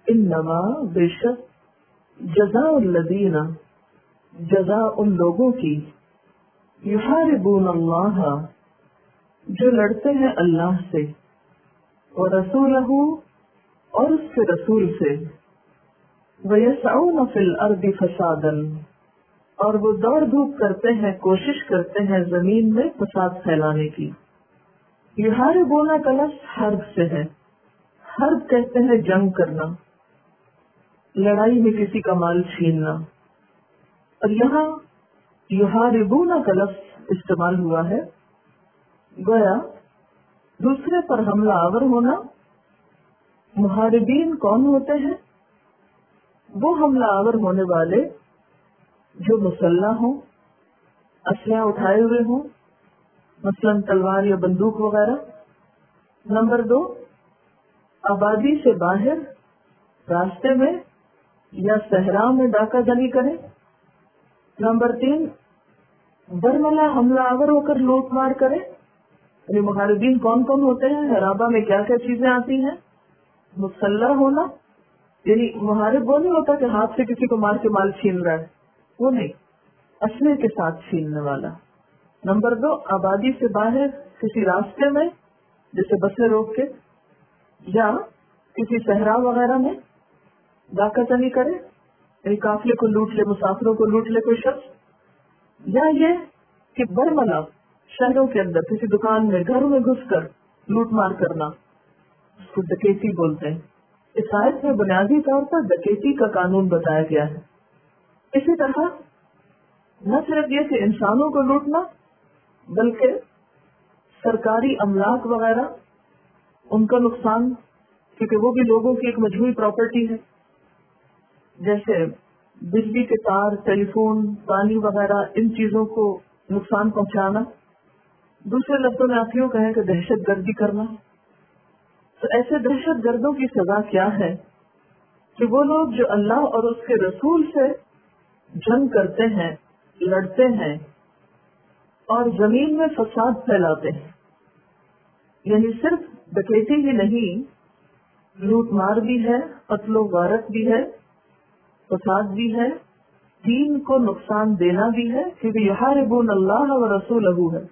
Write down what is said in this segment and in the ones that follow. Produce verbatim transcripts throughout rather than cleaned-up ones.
انما بے شک جزاء الذین جزا ان لوگوں کی یحاربون اللہ جو لڑتے ہیں اللہ سے ورسولہ اور اس کے رسول سے ویسعون فی الارض فسادا اور وہ دوڑ دھوپ کرتے ہیں کوشش کرتے ہیں زمین میں فساد پھیلانے کی. یحاربون کا لفظ حرب سے ہے. حرب کہتے ہیں جنگ کرنا, لڑائی میں کسی کا مال چھیننا. اور یہاں یحاربون کا لفظ استعمال ہوا ہے گویا دوسرے پر حملہ آور ہونا. محاربین کون ہوتے ہیں؟ وہ حملہ آور ہونے والے جو مسلح ہوں, اسلحہ اٹھائے ہوئے ہوں, مثلاً تلوار یا بندوق وغیرہ. نمبر دو, آبادی سے باہر راستے میں یا صحرا میں ڈاکہ جنی کرے. نمبر تین, برملا حملہ آور ہو کر لوٹ مار کرے. یعنی محاربین کون کون ہوتے ہیں؟ حرابہ میں کیا کیا چیزیں آتی ہیں؟ مسلح ہونا, یعنی محارب وہ نہیں ہوتا کہ ہاتھ سے کسی کو مار کے مال چھین رہا ہے, وہ نہیں, اسلحے کے ساتھ چھیننے والا. نمبر دو, آبادی سے باہر کسی راستے میں جیسے بسیں روک کے یا کسی صحرا وغیرہ میں ڈاکہ چنی کرے, یعنی قافلے کو لوٹ لے, مسافروں کو لوٹ لے کوئی شخص. یا یہ کہ برملا شہروں کے اندر کسی دکان میں گھروں میں گھس کر لوٹ مار کرنا, اس کو ڈکیتی بولتے ہیں. اس آیت میں بنیادی طور پر ڈکیتی کا قانون بتایا گیا ہے. اسی طرح نہ صرف یہ کہ انسانوں کو لوٹنا بلکہ سرکاری املاک وغیرہ ان کا نقصان, کیونکہ وہ بھی لوگوں کی ایک مجموعی پراپرٹی ہے, جیسے بجلی کے تار, ٹیلی فون, پانی وغیرہ, ان چیزوں کو نقصان پہنچانا. دوسرے لفظوں میں آپ یوں کہیں کہ دہشت گردی کرنا. تو ایسے دہشت گردوں کی سزا کیا ہے کہ وہ لوگ جو اللہ اور اس کے رسول سے جنگ کرتے ہیں, لڑتے ہیں اور زمین میں فساد پھیلاتے ہیں. یعنی صرف ڈکیتی ہی نہیں, لوٹ مار بھی ہے, قتل و غارت بھی ہے, فساد بھی ہے, دین کو نقصان دینا بھی ہے, کیونکہ یحاربون اللہ و رسولہ ہے.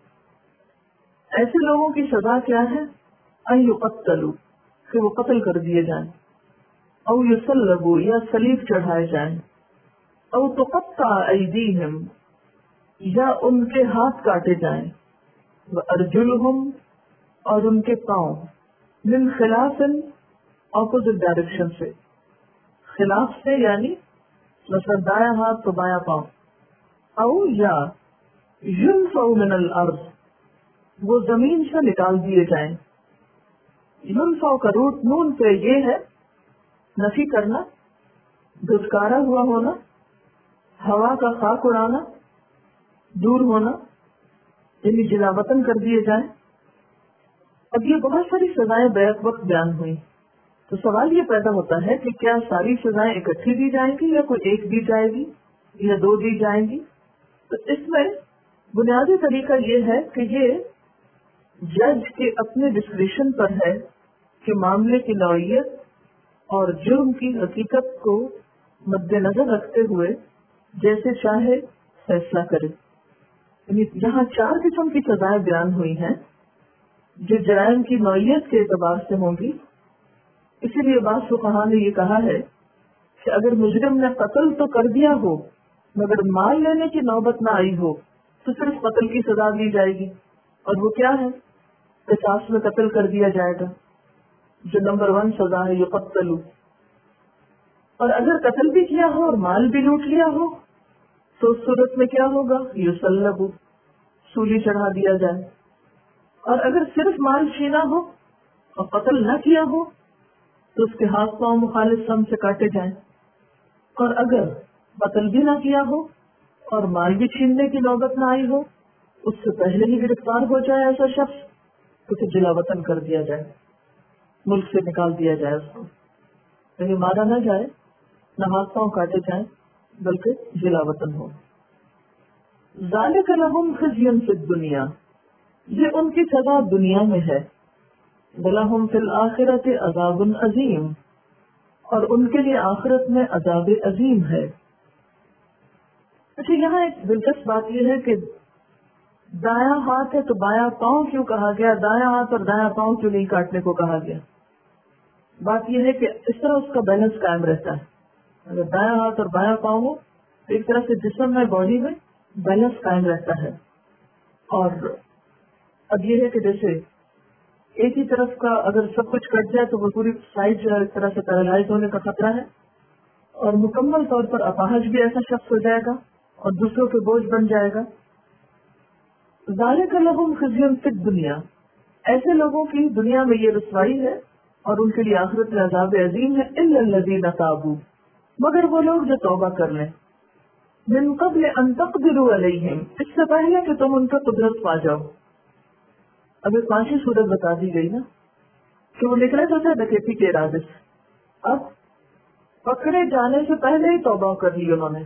ایسے لوگوں کی سزا کیا ہے؟ ان یقتلوا, کہ وہ قتل کر دیے جائیں, او یصلبوا, یا صلیب چڑھائے جائیں, او تقطع ایدیہم, یا ان کے ہاتھ کاٹے جائیں, وارجلہم, اور ان کے پاؤں, من خلاف, اپوزٹ ڈائریکشن سے, خلاف سے یعنی مثلا دایاں ہاتھ تو بایاں پاؤں, او یا ینفوا من الارض, وہ زمین سے نکال دیے جائیں. ینفوا کا روٹ نون پہ یہ ہے نفی کرنا, دھتکارا ہوا ہونا, ہوا کا خاک اڑانا, دور ہونا, یعنی جلا وطن کر دیے جائیں. اب یہ بہت ساری سزائیں بیک وقت بیان ہوئی, تو سوال یہ پیدا ہوتا ہے کہ کیا ساری سزائیں اکٹھی دی جائیں گی یا کوئی ایک دی جائے گی یا دو دی جائیں گی؟ تو اس میں بنیادی طریقہ یہ ہے کہ یہ جج کے اپنے ڈسکریشن پر ہے کہ معاملے کی نوعیت اور جرم کی حقیقت کو مد نظر رکھتے ہوئے جیسے چاہے فیصلہ کرے. یعنی جہاں چار قسم کی سزائیں بیان ہوئی ہیں جو جرائم کی نوعیت کے اعتبار سے ہوں گی, اسی لیے بعض فقہاء نے یہ کہا ہے کہ اگر مجرم نے قتل تو کر دیا ہو مگر مال لینے کی نوبت نہ آئی ہو تو صرف قتل کی سزا دی جائے گی, اور وہ کیا ہے؟ قصاص میں قتل کر دیا جائے گا, جو نمبر ون سزا ہے یقتلوا. اور اگر قتل بھی کیا ہو اور مال بھی لوٹ لیا ہو تو اس صورت میں کیا ہوگا؟ یصلبوا, سولی چڑھا دیا جائے. اور اگر صرف مال چھینا ہو اور قتل نہ کیا ہو تو اس کے ہاتھ پاؤں مخالف سم سے کاٹے جائیں. اور اگر قتل بھی نہ کیا ہو اور مال بھی چھیننے کی نوبت نہ آئی ہو, اس سے پہلے ہی گرفتار ہو جائے ایسا شخص, تو اسے جلا وطن کر دیا جائے, ملک سے نکال دیا جائے اس کو. یعنی مارا نہ جائے, نہ ہاتھ پاؤں کاٹے جائیں, بلکہ جلا وطن ہو. ذالک لہم خزی فی الدنیا, یہ ان کی سزا دنیا میں ہے. وَلَهُمْ فِي الْآخِرَةِ عَذَابٌ عَظِيمٌ, اور ان کے لیے آخرت میں عذاب عظیم ہے۔ اچھا، یہاں ایک دلچسپ بات یہ ہے کہ دایاں ہاتھ ہے تو بایاں پاؤں کیوں کہا گیا، دایاں ہاتھ اور دایاں پاؤں کیوں نہیں کاٹنے کو کہا گیا؟ بات یہ ہے کہ اس طرح اس کا بیلنس قائم رہتا ہے۔ اگر دایاں ہاتھ اور بایاں پاؤں ہو تو ایک طرح سے جسم میں، باڈی میں بیلنس قائم رہتا ہے۔ اور اب یہ ہے کہ جیسے ایک ہی طرف کا اگر سب کچھ کٹ جائے تو وہ پوری سائڈ جو ہے اس طرح سے پیرالائز ہونے کا خطرہ ہے، اور مکمل طور پر اپاہج بھی ایسا شخص ہو جائے گا اور دوسروں کے بوجھ بن جائے گا۔ ذالک لہم خزی فی الدنیا، ایسے لوگوں کی دنیا میں یہ رسوائی ہے اور ان کے لیے آخرت میں عذاب عظیم ہے۔ الا الذین تابوا، مگر وہ لوگ جو توبہ کر لیں، من قبل ان تقدروا علیہم، اس سے پہلے کہ تم ان کا قدرت پا جاؤ۔ اب ایک پانچویں صورت بتا دی گئی نا کہ وہ نکلے تو تھے ڈکیتی کے ارادے سے، اب پکڑے جانے سے پہلے ہی توبہ کر لی انہوں نے۔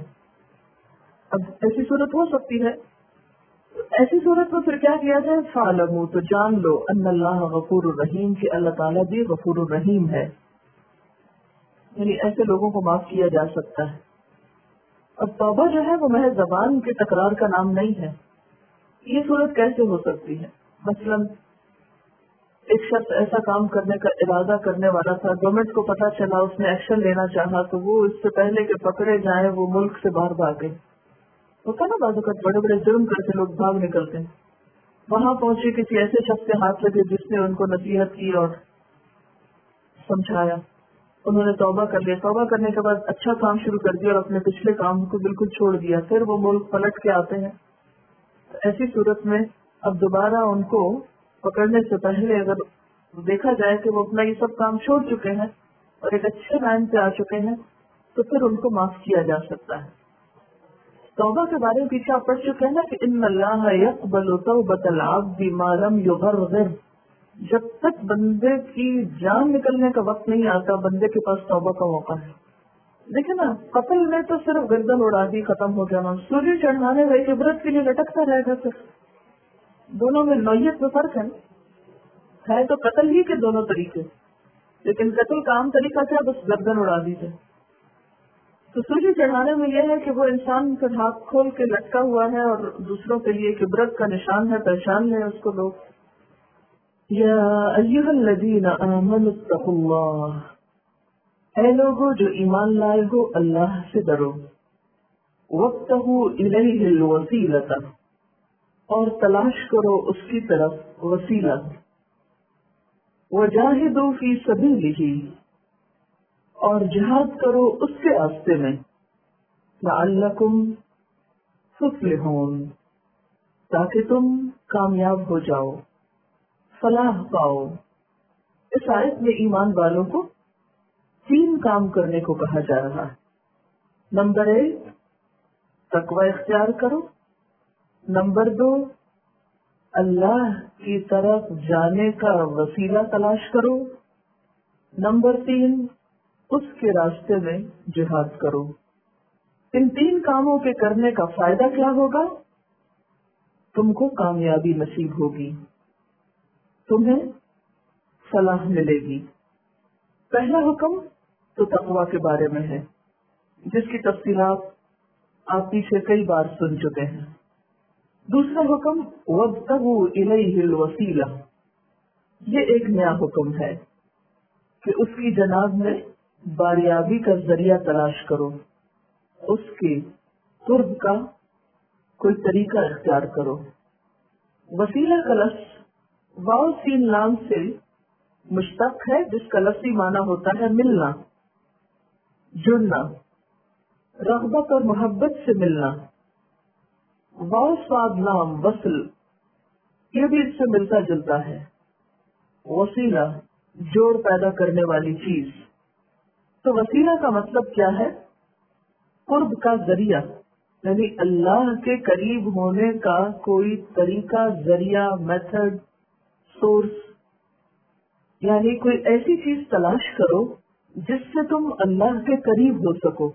اب ایسی صورت ہو سکتی ہے، ایسی صورت میں پھر کیا کیا جائے؟ فَاعْلَمُوا، تو جان لو، ان اللہ غفور الرحیم، کہ اللہ تعالیٰ بھی غفور الرحیم ہے، یعنی ایسے لوگوں کو معاف کیا جا سکتا ہے۔ اب توبہ جو ہے وہ محض زبان کے تکرار کا نام نہیں ہے۔ یہ صورت کیسے ہو سکتی ہے؟ مثلاً ایک شخص ایسا کام کرنے کا ارادہ کرنے والا تھا، گورنمنٹ کو پتا چلا، اس نے ایکشن لینا چاہا، تو وہ اس سے پہلے کہ پکڑے جائیں وہ ملک سے باہر بھاگ گئے۔ ہوتا نا بعض اوقات بڑے بڑے جرم کرتے لوگ بھاگ نکلتے ہیں، وہاں پہنچے کسی ایسے شخص کے ہاتھ لگے جس نے ان کو نصیحت کی اور سمجھایا، انہوں نے توبہ کر لیا، توبہ کرنے کے بعد اچھا کام شروع کر دیا اور اپنے پچھلے کام کو بالکل چھوڑ دیا، پھر وہ ملک پلٹ کے آتے ہیں۔ ایسی صورت میں اب دوبارہ ان کو پکڑنے سے پہلے اگر دیکھا جائے کہ وہ اپنا یہ سب کام چھوڑ چکے ہیں اور ایک اچھے لائن پہ آ چکے ہیں تو پھر ان کو معاف کیا جا سکتا ہے۔ توبہ کے بارے میں پیچھے آپ پڑھ چکے ہیں نا کہ ان اللہ یقبل توبۃ العبد ما لم یغرغر، جب تک بندے کی جان نکلنے کا وقت نہیں آتا بندے کے پاس توبہ کا موقع ہے۔ دیکھیں نا، قتل میں تو صرف گردن اڑا دی، ختم ہو گیا، سولی چڑھانے میں ایک عبرت کے لیے لٹکتا رہے گا، پھر دونوں میں نوعیت میں فرق ہے ہے تو قتل ہی کے دونوں طریقے، لیکن قتل کا عام طریقہ کیا؟ بس گردن اڑا دیجیے۔ تو سولی چڑھانے میں یہ ہے کہ وہ انسان پھر ہاتھ کھول کے لٹکا ہوا ہے اور دوسروں کے لیے ایک عبرت کا نشان ہے، پہچان لیں اس کو لوگ۔ یا ایھا الذین آمنوا اتقوا اللہ، اے لوگوں جو ایمان لائے ہو اللہ سے ڈرو، وابتغوا الیہ الوسیلۃ، اور تلاش کرو اس کی طرف وسیلہ، وجاہدوا فی سبیلہ، اور جہاد کرو اس کے راستے میں، لعلکم تفلحون، تاکہ تم کامیاب ہو جاؤ، فلاح پاؤ۔ اس آیت میں ایمان والوں کو تین کام کرنے کو کہا جا رہا ہے۔ نمبر ایک، تقوی اختیار کرو۔ نمبر دو، اللہ کی طرف جانے کا وسیلہ تلاش کرو۔ نمبر تین، اس کے راستے میں جہاد کرو۔ ان تین کاموں کے کرنے کا فائدہ کیا ہوگا؟ تم کو کامیابی نصیب ہوگی، تمہیں فلاح ملے گی۔ پہلا حکم تو تقوی کے بارے میں ہے، جس کی تفصیلات آپ پیچھے کئی بار سن چکے ہیں۔ دوسرا حکم وابتغوا الیہ الوسیلہ، یہ ایک نیا حکم ہے کہ اس کی جناب میں باریابی کا ذریعہ تلاش کرو، اس کے قرب کا کوئی طریقہ اختیار کرو۔ وسیلہ کا لفظ واو سین لام سے مشتق ہے، جس کا لفظی معنی ہوتا ہے ملنا، جڑنا، رغبت اور محبت سے ملنا۔ واو صاد لام وصل، یہ بھی اس سے ملتا جلتا ہے۔ وسیلہ، جوڑ پیدا کرنے والی چیز۔ تو وسیلہ کا مطلب کیا ہے؟ قرب کا ذریعہ، یعنی اللہ کے قریب ہونے کا کوئی طریقہ، ذریعہ، میتھڈ، سورس، یعنی کوئی ایسی چیز تلاش کرو جس سے تم اللہ کے قریب ہو سکو۔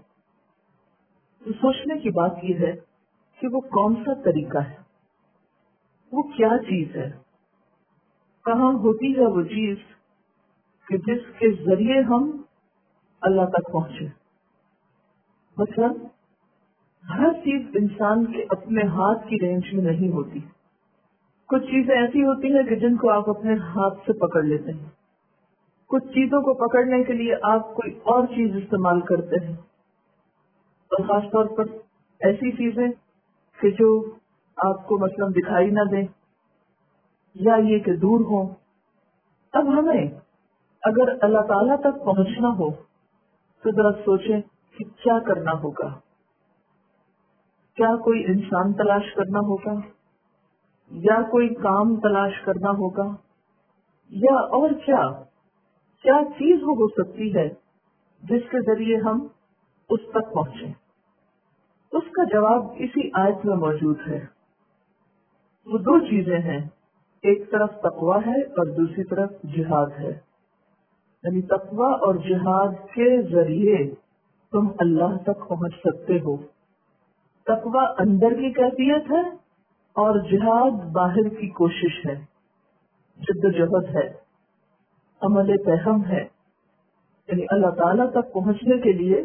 تو سوچنے کی بات یہ ہے کہ وہ کون سا طریقہ ہے، وہ کیا چیز ہے، کہاں ہوتی ہے وہ چیز کہ جس کے ذریعے ہم اللہ تک پہنچے. مثلا ہر چیز انسان کے اپنے ہاتھ کی رینج میں نہیں ہوتی. کچھ چیزیں ایسی ہوتی ہیں کہ جن کو آپ اپنے ہاتھ سے پکڑ لیتے ہیں. کچھ چیزوں کو پکڑنے کے لیے آپ کوئی اور چیز استعمال کرتے ہیں، اور خاص طور پر ایسی چیزیں کہ جو آپ کو مثلا دکھائی نہ دیں یا یہ کہ دور ہوں. اب ہمیں اگر اللہ تعالیٰ تک پہنچنا ہو تو ذرا سوچیں کہ کیا کرنا ہوگا. کیا کوئی انسان تلاش کرنا ہوگا، یا کوئی کام تلاش کرنا ہوگا، یا اور کیا کیا چیز وہ ہو سکتی ہے جس کے ذریعے ہم اس تک پہنچیں؟ اس کا جواب اسی آیت میں موجود ہے. وہ دو چیزیں ہیں، ایک طرف تقویٰ ہے اور دوسری طرف جہاد ہے. یعنی تقویٰ اور جہاد کے ذریعے تم اللہ تک پہنچ سکتے ہو. تقویٰ اندر کی کیفیت ہے اور جہاد باہر کی کوشش ہے، جد و جہد ہے، عمل پیہم ہے. یعنی اللہ تعالیٰ تک پہنچنے کے لیے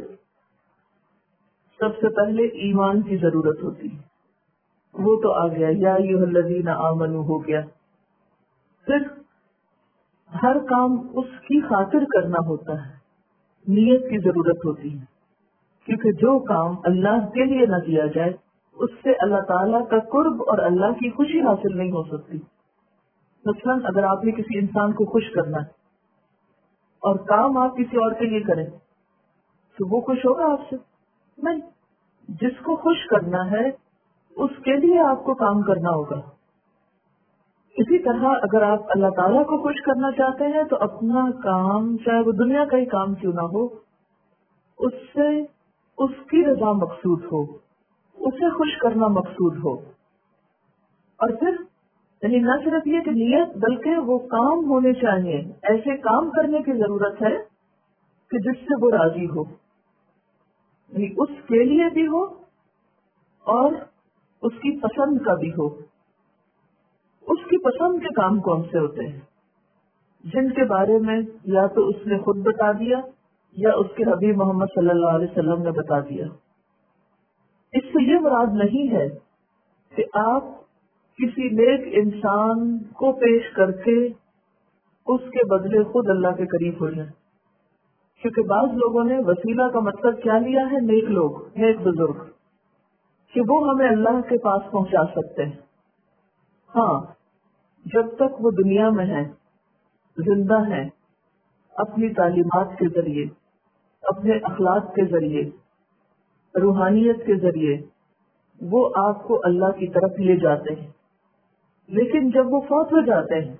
سب سے پہلے ایمان کی ضرورت ہوتی ہے. وہ تو آ گیا، یا ایھا الذین آمنوا ہو گیا. پھر ہر کام اس کی خاطر کرنا ہوتا ہے، نیت کی ضرورت ہوتی ہے، کیونکہ جو کام اللہ کے لیے نہ کیا جائے اس سے اللہ تعالیٰ کا قرب اور اللہ کی خوشی حاصل نہیں ہو سکتی. مثلا اگر آپ نے کسی انسان کو خوش کرنا ہے اور کام آپ کسی اور کے لیے کریں تو وہ خوش ہوگا آپ سے؟ نہیں. جس کو خوش کرنا ہے اس کے لیے آپ کو کام کرنا ہوگا. اسی طرح اگر آپ اللہ تعالیٰ کو خوش کرنا چاہتے ہیں تو اپنا کام چاہے وہ دنیا کا ہی کام کیوں نہ ہو، اس سے اس کی رضا مقصود ہو، اسے خوش کرنا مقصود ہو. اور پھر یعنی نہ صرف یہ کہ نیت، بلکہ وہ کام ہونے چاہیے، ایسے کام کرنے کی ضرورت ہے کہ جس سے وہ راضی ہو، یعنی اس کے لیے بھی ہو اور اس کی پسند کا بھی ہو. اس کی پسند کے کام کون سے ہوتے ہیں؟ جن کے بارے میں یا تو اس نے خود بتا دیا یا اس کے حبیب محمد صلی اللہ علیہ وسلم نے بتا دیا. اس سے یہ مراد نہیں ہے کہ آپ کسی نیک انسان کو پیش کر کے اس کے بدلے خود اللہ کے قریب ہو جائیں، کیونکہ بعض لوگوں نے وسیلہ کا مطلب کیا لیا ہے، نیک لوگ، نیک بزرگ، کہ وہ ہمیں اللہ کے پاس پہنچا سکتے ہیں. ہاں، جب تک وہ دنیا میں ہیں، زندہ ہیں، اپنی تعلیمات کے ذریعے، اپنے اخلاق کے ذریعے، روحانیت کے ذریعے وہ آپ کو اللہ کی طرف لے جاتے ہیں. لیکن جب وہ فوت ہو جاتے ہیں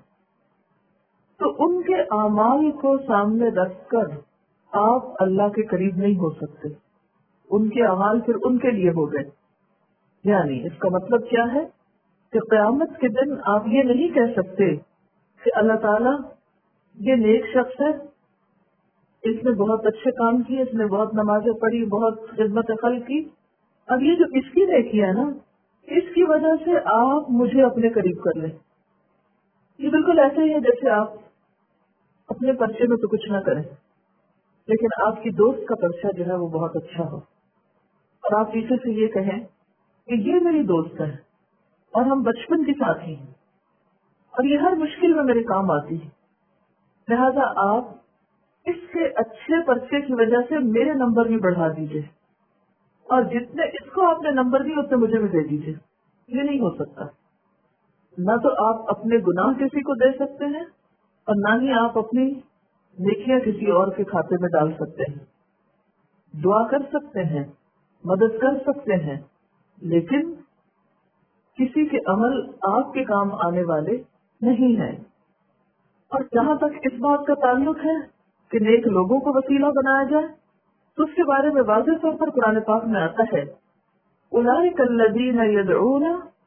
تو ان کے اعمال کو سامنے رکھ کر آپ اللہ کے قریب نہیں ہو سکتے. ان کے اعمال پھر ان کے لیے ہو گئے. یعنی اس کا مطلب کیا ہے کہ قیامت کے دن آپ یہ نہیں کہہ سکتے کہ اللہ تعالیٰ یہ نیک شخص ہے، اس نے بہت اچھے کام کیے، اس نے بہت نمازیں پڑھی، بہت خدمت خلق کی، اب یہ جو اس کی نیکی ہے نا، اس کی وجہ سے آپ مجھے اپنے قریب کر لیں. یہ بالکل ایسے ہی ہے جیسے آپ اپنے پرچے میں تو کچھ نہ کریں لیکن آپ کی دوست کا پرچہ جو ہے وہ بہت اچھا ہو، اور آپ پیچھے سے یہ کہیں کہ یہ میری دوست ہے اور ہم بچپن کے ساتھی ہیں اور یہ ہر مشکل میں میرے کام آتی ہے، لہذا آپ اس کے اچھے پرچے کی وجہ سے میرے نمبر بھی بڑھا دیجئے اور جتنے اس کو آپ نے نمبر دی اتنے مجھے بھی دے دیجئے. یہ نہیں ہو سکتا. نہ تو آپ اپنے گناہ کسی کو دے سکتے ہیں اور نہ ہی آپ اپنی نیکیاں کسی اور کے کھاتے میں ڈال سکتے ہیں. دعا کر سکتے ہیں، مدد کر سکتے ہیں، لیکن کسی کے عمل آپ کے کام آنے والے نہیں ہیں. اور جہاں تک اس بات کا تعلق ہے کہ نیک لوگوں کو وسیلہ بنایا جائے تو اس کے بارے میں واضح طور پر قرآن پاک میں آتا ہے، اولئک الذین یدعون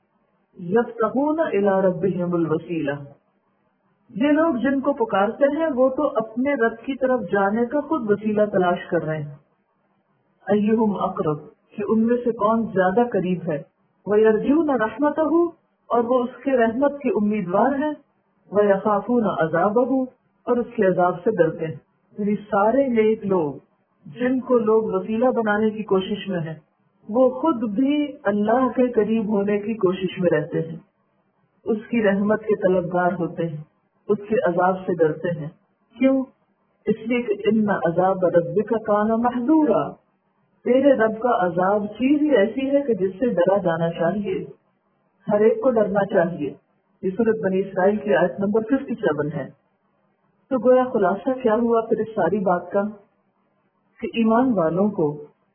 یبتغون الی ربہم الوسیلہ. یہ لوگ جن کو پکارتے ہیں وہ تو اپنے رب کی طرف جانے کا خود وسیلہ تلاش کر رہے ہیں. ایہم اقرب، کہ ان میں سے کون زیادہ قریب ہے. وَيَرْجُونَ رَحْمَتَهُ، اور وہ اس کے رحمت کے امیدوار ہیں. وَيَخَافُونَ عَذَابَهُ، اور اس کے عذاب سے ڈرتے ہیں. یعنی سارے نیک لوگ جن کو لوگ وسیلہ بنانے کی کوشش میں ہیں وہ خود بھی اللہ کے قریب ہونے کی کوشش میں رہتے ہیں، اس کی رحمت کے طلبگار ہوتے ہیں، اس کے عذاب سے ڈرتے ہیں۔ کیوں؟ اس لیے کہ ان عذاب ربک کان محذورا، تیرے رب کا عذاب چیز ہی ایسی ہے کہ جس سے ڈرا جانا چاہیے، ہر ایک کو ڈرنا چاہیے۔ یہ سورۃ بنی اسرائیل کی آیت نمبر سچاون ہے۔ تو گویا خلاصہ کیا ہوا پھر اس ساری بات کا کہ ایمان والوں کو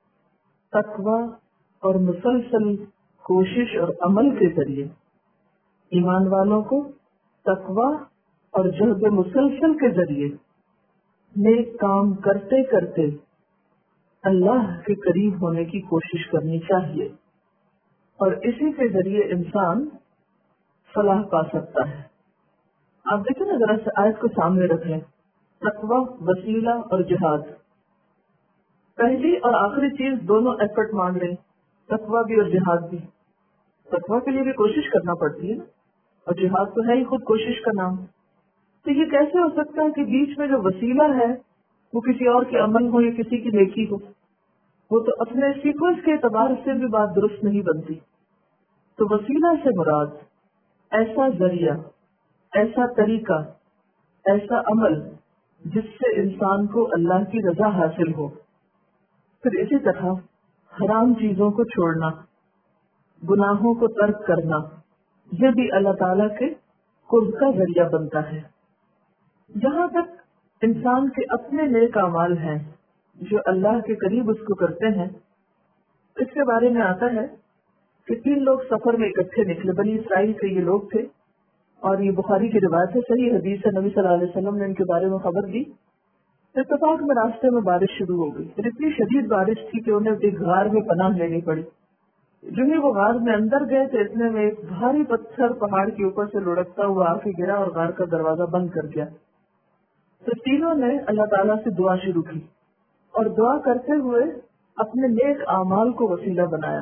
تقوی اور مسلسل کوشش اور عمل کے ذریعے، ایمان والوں کو تقوی اور جہد مسلسل کے ذریعے نیک کام کرتے کرتے اللہ کے قریب ہونے کی کوشش کرنی چاہیے، اور اسی کے ذریعے انسان فلاح پا سکتا ہے۔ آپ دیکھیں نا، ذرا سے آیت کو سامنے رکھ لیں، تقوی، وسیلہ اور جہاد، پہلی اور آخری چیز دونوں ایفرٹ مانگ رہے ہیں، تقوی بھی اور جہاد بھی۔ تقوی کے لیے بھی کوشش کرنا پڑتی ہے نا، اور جہاد تو ہے ہی خود کوشش کا نام۔ تو یہ کیسے ہو سکتا ہے کہ بیچ میں جو وسیلہ ہے وہ کسی اور کے عمل ہو یا کسی کی نیکی ہو؟ وہ تو اپنے سیکوینس کے اعتبار سے بھی بات درست نہیں بنتی۔ تو وسیلہ سے مراد ایسا ذریعہ، ایسا طریقہ، ایسا عمل جس سے انسان کو اللہ کی رضا حاصل ہو۔ پھر اسی طرح حرام چیزوں کو چھوڑنا، گناہوں کو ترک کرنا، یہ بھی اللہ تعالیٰ کے قرب کا ذریعہ بنتا ہے۔ جہاں تک انسان کے اپنے نیک اعمال ہیں جو اللہ کے قریب اس کو کرتے ہیں، اس کے بارے میں آتا ہے کہ تین لوگ سفر میں اکٹھے نکلے، بنی اسرائیل کے یہ لوگ تھے، اور یہ بخاری کی روایت ہے، صحیح حدیث ہے، نبی صلی اللہ علیہ وسلم نے ان کے بارے میں خبر دی۔ اتفاق میں راستے میں بارش شروع ہو گئی، اتنی شدید بارش تھی کہ انہیں ایک غار میں پناہ لینی پڑی۔ جو ہی وہ غار میں اندر گئے تو اتنے میں ایک بھاری پتھر پہاڑ کے اوپر سے لڑکتا ہوا آ کے گرا اور غار کا دروازہ بند کر گیا۔ تو تینوں نے اللہ تعالیٰ سے دعا شروع کی اور دعا کرتے ہوئے اپنے نیک اعمال کو وسیلہ بنایا۔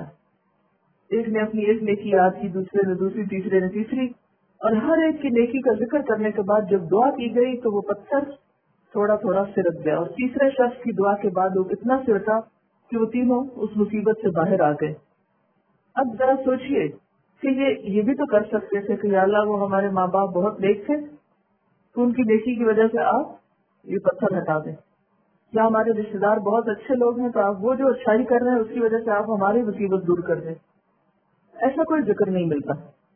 ایک نے اپنی ایک نیکی یاد کی، دوسرے نے دوسری، تیسرے نے تیسری، اور ہر ایک کی نیکی کا ذکر کرنے کے بعد جب دعا کی گئی تو وہ پتھر تھوڑا تھوڑا سرک گیا، اور تیسرے شخص کی دعا کے بعد وہ اتنا سرکا کہ وہ تینوں اس مصیبت سے باہر آ گئے۔ اب ذرا سوچئے کہ یہ یہ بھی تو کر سکتے تھے کہ یا اللہ وہ ہمارے ماں باپ بہت نیک تھے تو ان کی نیکی کی وجہ سے آپ یہ پتھر ہٹا دیں، یا ہمارے رشتے دار بہت اچھے لوگ ہیں تو آپ وہ جو اچھائی کر رہے ہیں اس کی وجہ سے آپ ہماری مصیبت دور کر دیں۔ ایسا کوئی ذکر نہیں ملتا۔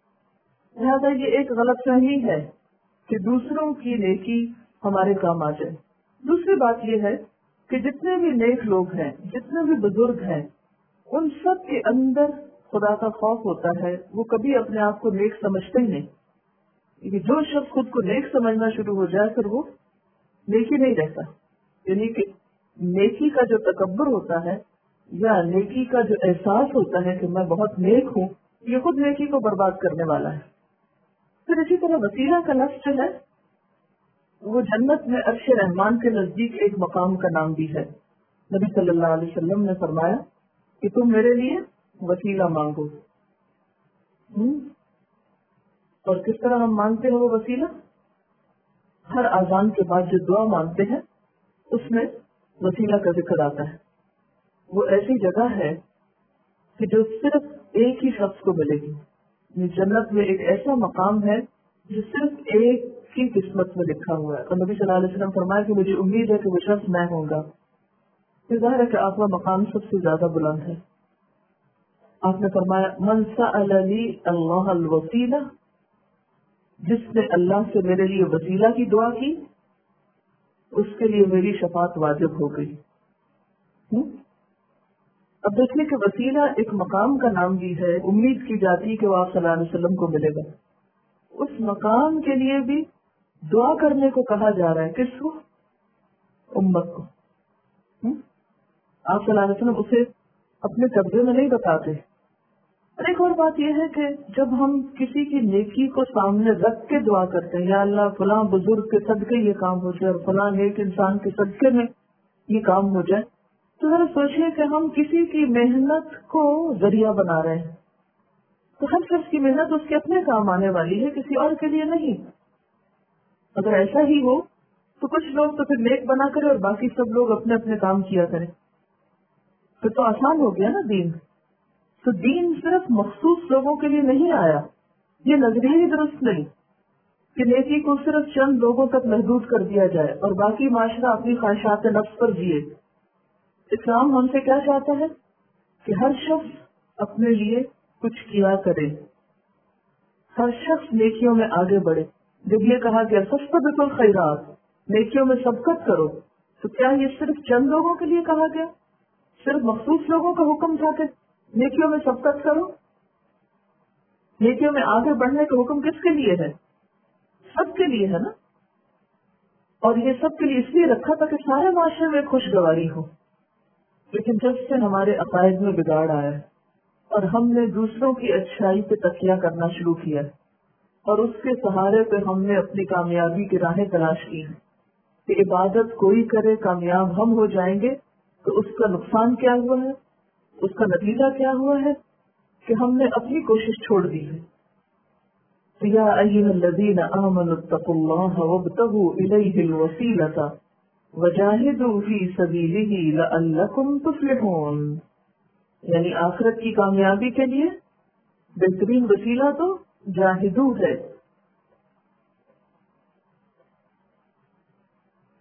لہٰذا یہ ایک غلط فہمی ہے کہ دوسروں کی نیکی ہمارے کام آ جائے۔ دوسری بات یہ ہے کہ جتنے بھی نیک لوگ ہیں، جتنے بھی بزرگ ہیں، ان سب کے اندر خدا کا خوف ہوتا ہے، وہ کبھی اپنے آپ کو نیک سمجھتے ہی نہیں۔ کہ جو شخص خود کو نیک سمجھنا شروع ہو جائے پھر وہ نیکی نہیں رہتا، یعنی کہ نیکی کا جو تکبر ہوتا ہے یا نیکی کا جو احساس ہوتا ہے کہ میں بہت نیک ہوں، یہ خود نیکی کو برباد کرنے والا ہے۔ پھر اسی طرح وسیلہ کا لفظ جو ہے وہ جنت میں عرش رحمان کے نزدیک ایک مقام کا نام بھی ہے۔ نبی صلی اللہ علیہ وسلم نے فرمایا کہ تم میرے لیے وسیلہ مانگو۔ ہم؟ اور کس طرح ہم مانگتے ہیں وہ وسیلہ؟ ہر اذان کے بعد جو دعا مانگتے ہیں اس میں وسیلہ کا ذکر آتا ہے۔ وہ ایسی جگہ ہے کہ جو صرف ایک ہی شخص کو ملے گی۔ یہ جنت میں ایک ایسا مقام ہے جو صرف ایک کی قسمت میں لکھا ہوا ہے، اور نبی صلی اللہ علیہ وسلم فرمایا کہ مجھے امید ہے کہ وہ شخص میں ہوں گا۔ ظاہر ہے کہ آپ کا مقام سب سے زیادہ بلند ہے۔ آپ نے فرمایا من سأل لی اللہ الوسیلہ، جس نے اللہ سے میرے لیے وسیلہ کی دعا کی اس کے لیے میری شفاعت واجب ہو گئی۔ ہم؟ اب دیکھیں کہ وسیلہ ایک مقام کا نام بھی ہے، امید کی جاتی کہ وہ آپ صلی اللہ علیہ وسلم کو ملے گا۔ اس مقام کے لیے بھی دعا کرنے کو کہا جا رہا ہے، کس کو؟ امت کو۔ ہم؟ آپ صلی اللہ علیہ وسلم اسے اپنے قبضے میں نہیں بتاتے۔ اور ایک اور بات یہ ہے کہ جب ہم کسی کی نیکی کو سامنے رکھ کے دعا کرتے ہیں، یا اللہ فلاں بزرگ کے صدقے یہ کام ہو جائے اور فلاں نیک انسان کے صدقے میں یہ کام ہو جائے، تو ذرا سوچیے کہ ہم کسی کی محنت کو ذریعہ بنا رہے ہیں۔ تو ہر شخص کی محنت اس کے اپنے کام آنے والی ہے، کسی اور کے لیے نہیں۔ اگر ایسا ہی ہو تو کچھ لوگ تو پھر نیک بنا کرے اور باقی سب لوگ اپنے اپنے کام کیا کریں، پھر تو آسان ہو گیا نا دین۔ تو دین صرف مخصوص لوگوں کے لیے نہیں آیا، یہ نظریہ ہی درست نہیں کہ نیکی کو صرف چند لوگوں تک محدود کر دیا جائے اور باقی معاشرہ اپنی خواہشات نفس پر جیے۔ اسلام ہم سے کیا چاہتا ہے کہ ہر شخص اپنے لیے کچھ کیا کرے، ہر شخص نیکیوں میں آگے بڑھے۔ جب یہ کہا گیا فاستبقوا الخیرات، نیکیوں میں سبقت کرو، تو کیا یہ صرف چند لوگوں کے لیے کہا گیا؟ صرف مخصوص لوگوں کا حکم تھا کہ نیکیوں میں سبقت کرو؟ نیکیوں میں آگے بڑھنے کا حکم کس کے لیے ہے؟ سب کے لیے ہے نا۔ اور یہ سب کے لیے اس لیے رکھا تھا کہ سارے معاشرے میں خوشگواری ہو۔ لیکن جب سے ہمارے عقائد میں بگاڑ آیا ہے اور ہم نے دوسروں کی اچھائی پہ تکیہ کرنا شروع کیا اور اس کے سہارے پہ ہم نے اپنی کامیابی کی راہیں تلاش کی ہیں کہ عبادت کوئی کرے کامیاب ہم ہو جائیں گے، تو اس کا نقصان کیا ہوا ہے، اس کا نتیجہ کیا ہوا ہے کہ ہم نے اپنی کوشش چھوڑ دی ہے۔ یا ایھا الذین آمنوا اتقوا اللہ وابتغوا الیہ الوسیلۃ وجاہدوا فی سبیلہ لعلکم تفلحون، یعنی آخرت کی کامیابی کے لیے بہترین وسیلہ تو جاہدو ہے،